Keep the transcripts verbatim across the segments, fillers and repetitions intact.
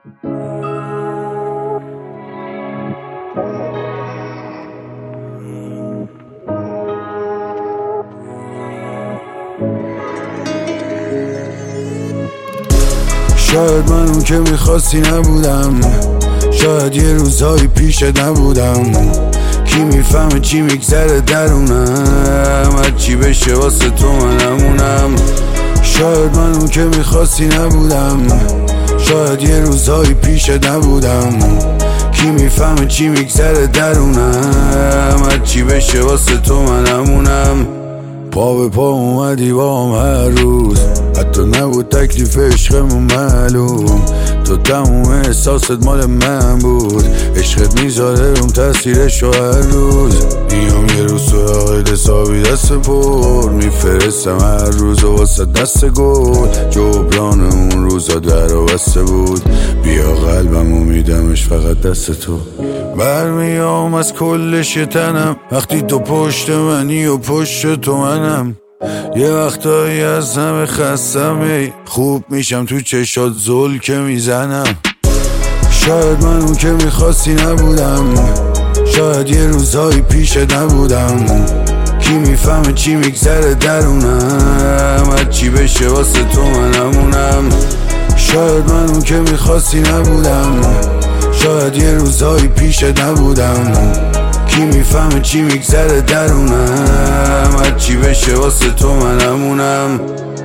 شاید من اون که میخواستی نبودم، شاید یه روزایی پیش نبودم. کی میفهمه چی میگذره درونم، هرچی بشه واسه تو منمونم. شاید من اون که میخواستی نبودم، شاید یه روزایی پیش نبودم. کی میفهمه چی میگذره درونم، هرچی بشه واسه تو منمونم. پا به پا اومدی با هم هر روز، حتی نبود تکلیف عشقمون معلوم. تو تموم احساست مال من بود، عشقت میذاره روم تاثیرشو هر روز. میام یه روز تو عقد حسابی دست پر میفرستم هر روز و واسه دست گل. جبران اون روزا در و بسته بود، بیا قلبم و میدمش فقط دست تو. برمیام از کل شتنم وقتی تو پشت منی و پشت تو منم. یه وقتایی از همه خستم، ای خوب میشم تو چشات زل که میزنم. شاید من اون که میخواستی نبودم، شاید یه روزایی پیش نبودم. کی میفهمه چی میگذره درونم، هرچی بشه واسه تو منمونم. شاید من اون که میخواستی نبودم، شاید یه روزایی پیش نبودم. کی میفهمه چی میگذره درونم، هرچی بشه واسه تو منمونم.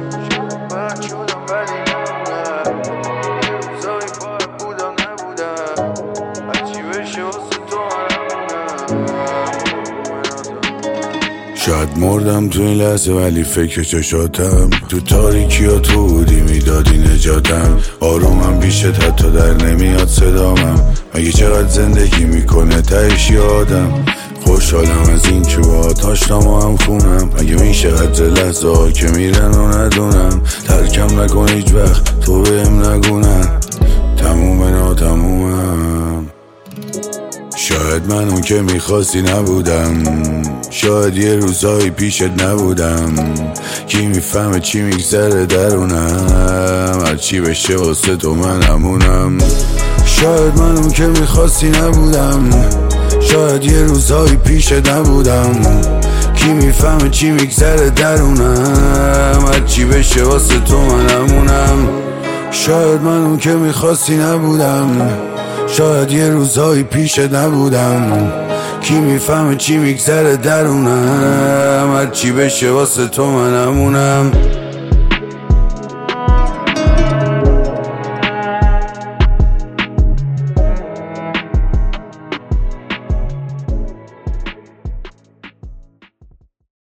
شاید مردم تو این لحظه ولی فکر چشاتم، تو تاریکی ها تو بودی میدادی نجاتم. آرومم پیشت حتی در نمیاد صدامم، مگه چقدر زندگی میکنه تهش یادم. خوشحالم از این که باهات آشنام و هم خونم، مگه میشه قدر لحظه ها که میرن و ندونم. ترکم نکن هیچ وقت تو بهم نگونن، تموم ناتمومم. شاید من اون که میخواستی نبودم، شاید یه روزایی پیشت نبودم. کی میفهمه چی میگذره درونم، هرچی بشه واسه تو منمونم. شاید من اون که میخواستی نبودم، شاید یه روزایی پیش نبودم. کی میفهمه چی میگذره درونم، هرچی بشه واسه تو منمونم. شاید من اون که میخواستی نبودم، شاید یه روزایی پیش نبودم. کی میفهمه چی میگذره درونم، هرچی بشه واسه تو منمونم.